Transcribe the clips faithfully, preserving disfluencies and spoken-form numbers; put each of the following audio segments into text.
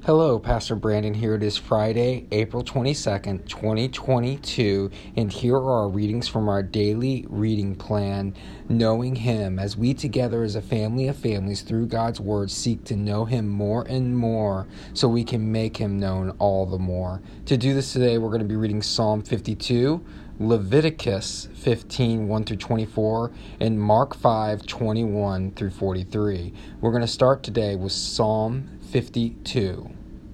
Hello, Pastor Brandon here. It is Friday, April twenty-second, twenty twenty-two, and here are our readings from our daily reading plan, Knowing Him, as we together as a family of families through God's Word seek to know Him more and more so we can make Him known all the more. To do this today, we're going to be reading Psalm fifty-two, Leviticus fifteen, one through twenty-four, and Mark five, twenty-one through forty-three. We're going to start today with Psalm fifty-two.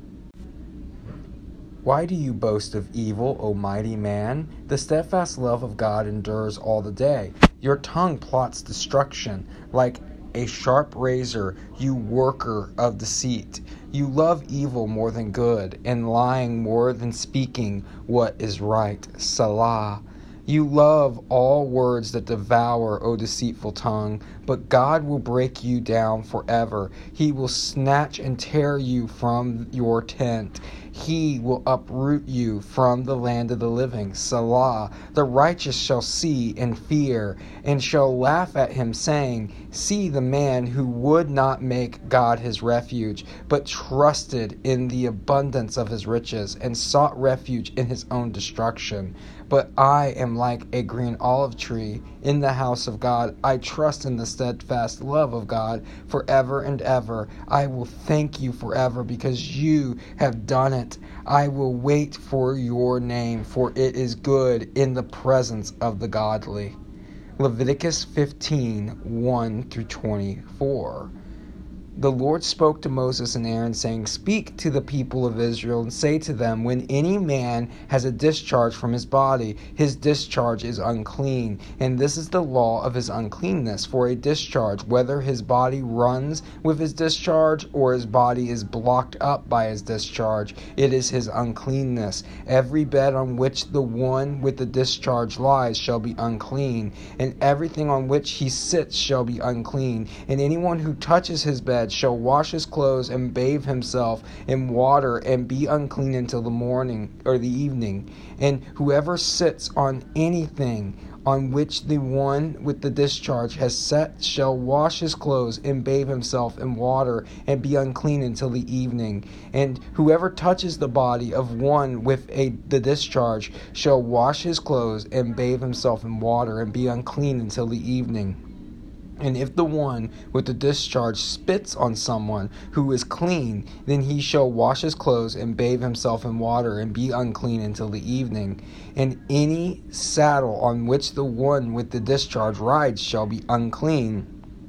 Why do you boast of evil, O mighty man? The steadfast love of God endures all the day. Your tongue plots destruction like a sharp razor, you worker of deceit. You love evil more than good, and lying more than speaking what is right. Salah. You love all words that devour, O deceitful tongue, but God will break you down forever. He will snatch and tear you from your tent. He will uproot you from the land of the living. Salah. The righteous shall see and fear, and shall laugh at him, saying, See the man who would not make God his refuge, but trusted in the abundance of his riches, and sought refuge in his own destruction. But I am like a green olive tree in the house of God. I trust in the steadfast love of God forever and ever. I will thank you forever because you have done it. I will wait for your name, for it is good in the presence of the godly. Leviticus fifteen, one through twenty-four. The Lord spoke to Moses and Aaron, saying, Speak to the people of Israel and say to them, When any man has a discharge from his body, his discharge is unclean. And this is the law of his uncleanness for a discharge, whether his body runs with his discharge or his body is blocked up by his discharge. It is his uncleanness. Every bed on which the one with the discharge lies shall be unclean, and everything on which he sits shall be unclean. And anyone who touches his bed shall wash his clothes and bathe himself in water and be unclean until the morning or the evening. And whoever sits on anything on which the one with the discharge has set shall wash his clothes and bathe himself in water and be unclean until the evening. And whoever touches the body of one with a the discharge shall wash his clothes and bathe himself in water and be unclean until the evening. And if the one with the discharge spits on someone who is clean, then he shall wash his clothes and bathe himself in water and be unclean until the evening. And any saddle on which the one with the discharge rides shall be unclean.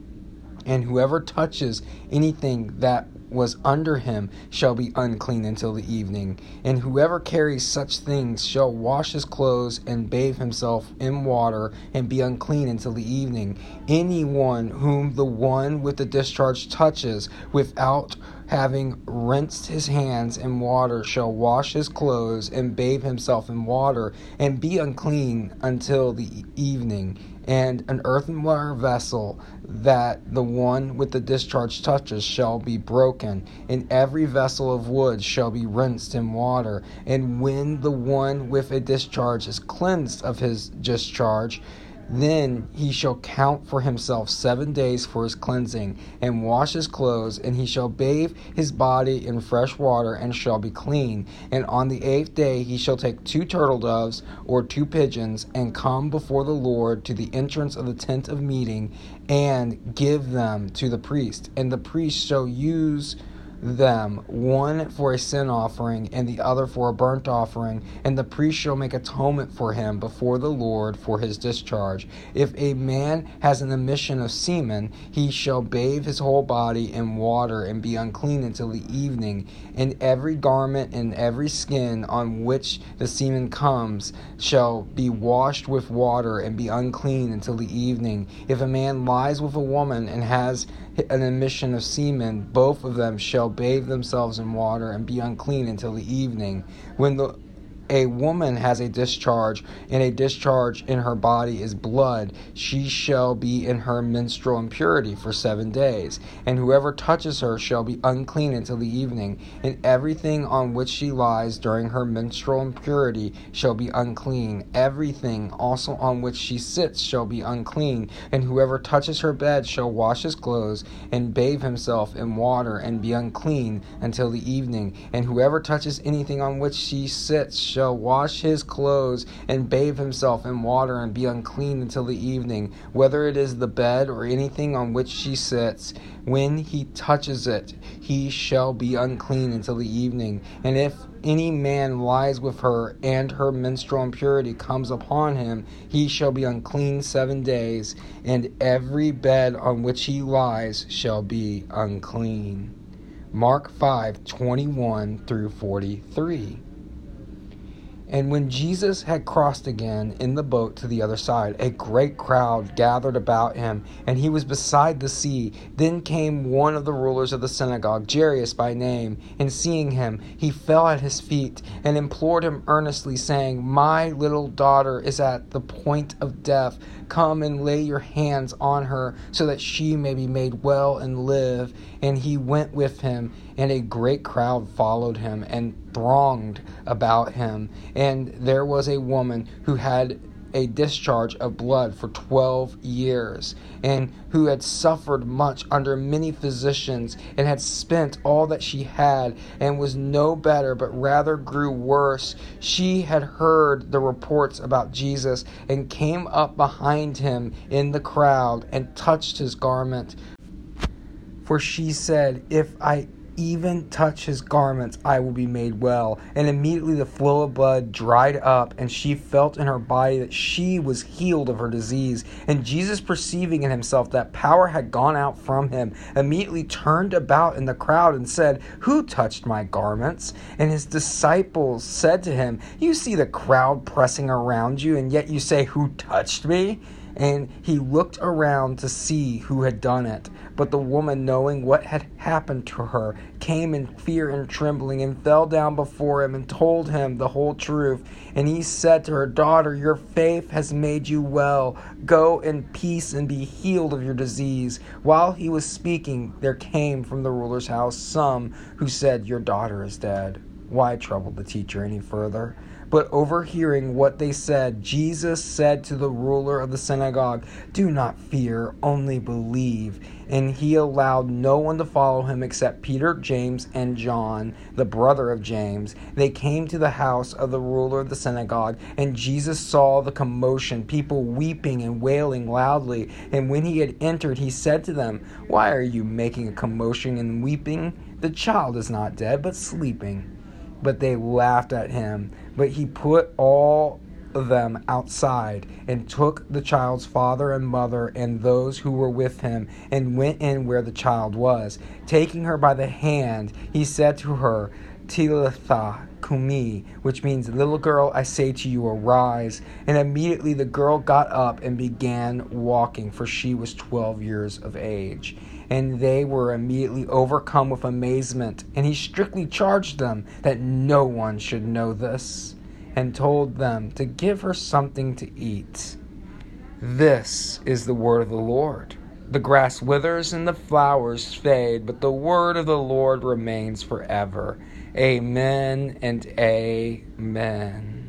And whoever touches anything that was under him shall be unclean until the evening. And whoever carries such things shall wash his clothes and bathe himself in water and be unclean until the evening. Anyone whom the one with the discharge touches without having rinsed his hands in water shall wash his clothes and bathe himself in water and be unclean until the evening. And an earthenware vessel that the one with the discharge touches shall be broken, and every vessel of wood shall be rinsed in water. And when the one with a discharge is cleansed of his discharge, then he shall count for himself seven days for his cleansing, and wash his clothes, and he shall bathe his body in fresh water, and shall be clean. And on the eighth day he shall take two turtle doves, or two pigeons, and come before the Lord to the entrance of the tent of meeting, and give them to the priest. And the priest shall use them, one for a sin offering and the other for a burnt offering, and the priest shall make atonement for him before the Lord for his discharge. If a man has an emission of semen, he shall bathe his whole body in water and be unclean until the evening. And every garment and every skin on which the semen comes shall be washed with water and be unclean until the evening. If a man lies with a woman and has an emission of semen, both of them shall bathe themselves in water and be unclean until the evening. When the a woman has a discharge, and a discharge in her body is blood, she shall be in her menstrual impurity for seven days. And whoever touches her shall be unclean until the evening. And everything on which she lies during her menstrual impurity shall be unclean. Everything also on which she sits shall be unclean. And whoever touches her bed shall wash his clothes, and bathe himself in water, and be unclean until the evening. And whoever touches anything on which she sits shall wash his clothes, and bathe himself in water, and be unclean until the evening. Whether it is the bed or anything on which she sits, when he touches it, he shall be unclean until the evening. And if any man lies with her, and her menstrual impurity comes upon him, he shall be unclean seven days, and every bed on which he lies shall be unclean. Mark five twenty-one through forty-three. And when Jesus had crossed again in the boat to the other side, a great crowd gathered about him, and he was beside the sea. Then came one of the rulers of the synagogue, Jairus by name, and seeing him, he fell at his feet and implored him earnestly, saying, My little daughter is at the point of death. Come and lay your hands on her, so that she may be made well and live. And he went with him, and a great crowd followed him and thronged about him. And there was a woman who had a discharge of blood for twelve years, and who had suffered much under many physicians, and had spent all that she had, and was no better, but rather grew worse. She had heard the reports about Jesus, and came up behind him in the crowd, and touched his garment. For she said, If I even touch his garments, I will be made well. And immediately the flow of blood dried up, and she felt in her body that she was healed of her disease. And Jesus, perceiving in himself that power had gone out from him, immediately turned about in the crowd and said, Who touched my garments? And his disciples said to him, You see the crowd pressing around you, and yet you say, Who touched me? And he looked around to see who had done it. But the woman, knowing what had happened to her, came in fear and trembling, and fell down before him, and told him the whole truth. And he said to her, Daughter, your faith has made you well. Go in peace and be healed of your disease. While he was speaking, there came from the ruler's house some who said, Your daughter is dead. Why trouble the teacher any further? But overhearing what they said, Jesus said to the ruler of the synagogue, Do not fear, only believe. And he allowed no one to follow him except Peter, James, and John, the brother of James. They came to the house of the ruler of the synagogue, and Jesus saw the commotion, people weeping and wailing loudly. And when he had entered, he said to them, Why are you making a commotion and weeping? The child is not dead, but sleeping. But they laughed at him. But he put all of them outside, and took the child's father and mother and those who were with him, and went in where the child was. Taking her by the hand, he said to her, Talitha Kumi, which means, Little girl, I say to you, arise. And immediately the girl got up and began walking, for she was twelve years of age. And they were immediately overcome with amazement. And he strictly charged them that no one should know this, and told them to give her something to eat. This is the word of the Lord. The grass withers and the flowers fade, but the word of the Lord remains forever. Amen and amen.